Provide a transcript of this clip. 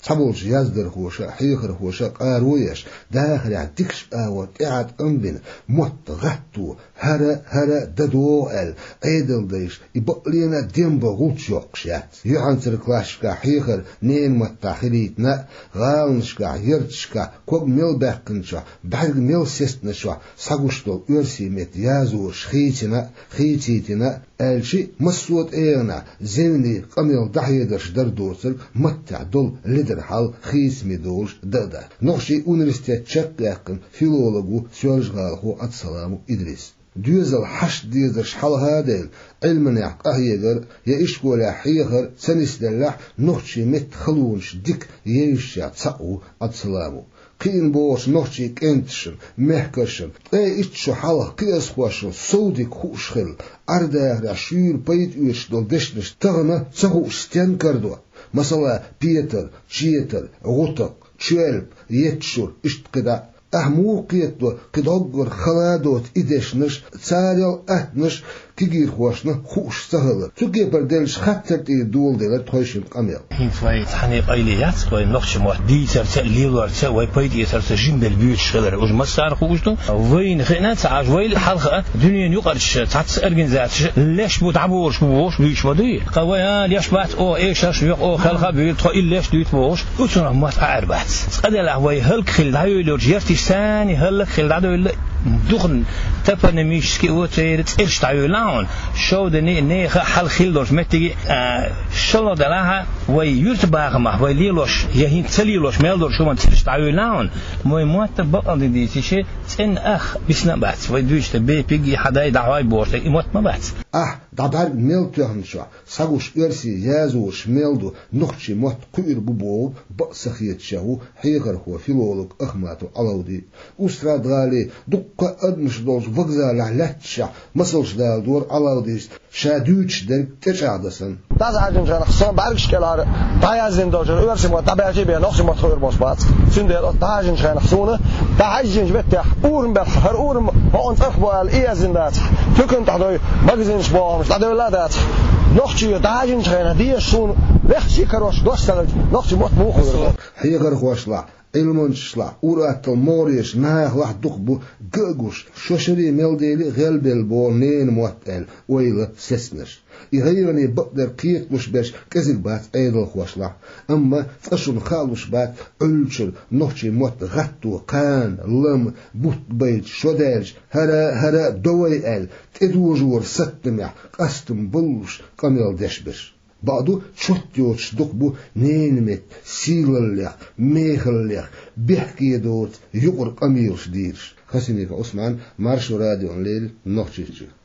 تبولش يزدر خوشة حيخر خوشة قارويش داخل عدكش آوات قاعد أنبن متغطو هرا ددوال أيدل ديش يبقلينا دينبا غوتش يقشات يعنصر كلاشكا حيخر نين متاخريتنا غالنشكا يرتشكا كوب ميل باقنشا بعد ميل سيستنشا ساقوشتل يرسي مت يازوش خيتيتنا الشي مسود ايغنا زيني قميل دحيدرش دردورسل متع دول لدر حال خيس ميدولش دادا نوشي universitet شقاقن فيلولوجو سيرجغالخو اتسلامو إدريس دوزل حش ديزرش حال هادل علمنا قهيغر يا إشكولا حيغر سنسدلح نوشي مت خلونش ديك يشا تساقو اتسلامو قين بوش نوشي كنتشن مهكشن اي اتشو حال قياس خوشن سودي خوشخل أرداغ راشير بيت ويش دول دشنش تغنى تساقو ستين كردوا مثلا بيتر تشيتر غطق تشيلب يتشور اشتقدا أهمو قيتو قدوغر خلادوت إدشنش تساريل أهنش كيجير خوشنا خوش سهلة تجي بردلش خطر دول دلت خوشين قميل هنفاي تحني قايليات قاي نقش مهدي سر ليلور سوي بيدي سر جنب البيوت شغل وج مسار خوشتو وين خنات عجويل حلقة دنيا يقرش تعت أرجنزات ليش متعبورش بوش بيش بدي قوي ليش بات أو إيش يق أو خلقة بيت تقول ليش ديت بوش وتنا ما تعربات قد الهواي هلك خل دايلو جيرتي ثاني هلك خل دايلو دخن تفن ميشكي وتيرت إيش تعيلون شو دني نيخ حل خيلوش متى شلون دلها ويرتباغ ما ويليلوش يهين تليلوش ميلدور شو ما تيرش تعيلون موي موت بقى دي شيء إن أخ بسنبات ويدوش تبي بيجي حدا يدعوي بورت موت ما بات دعبر ميل تهنشوا ساقوش إرسي يازوش ميلدو نخشي موت قير ببو بقسخيت شهو حيغر هو فيلولوج أخماتو علودي أستراد غالي دقة أدمش دوش وغزا لحلتشا مصلش دال دور علوديس شادوش در تشعدسن تازعجن جانا خصوصا بعرفش كلار تايازن دوجر إرسي موت تبعجي بيا نخشي موت خير بوش بات سندر تاجن جانا خصونا تاجن بتح أورم بحر أورم هون تخبال إيازن دات فكنت تحضي مغزنش بو مش تعدي لا دات نخشي تاجن جانا دي شون لخشي كروش دوشتل نخشي موت موخو حيغر خوشلا علمونشلا أورات الموريش نايخ لح دقبو جوش شوشري ميلديلي غلبل بو نين موتل ويلا سسنش يغيرني بقدر قيت مش باش كزل بات ايدل خوشلا اما فشل خالوش بات علشل نخشي موت غطو قان لم بوت بيت شودالش هرا دوي ال تدوجور ستمع قستم بلوش قميل دشبش بعدو شوتيوش دقبو نينمت سيلليخ ميخليخ بيحكي دوت يقر قميل شديرش خسينيك عثمان مارشو راديو ليل نخشيش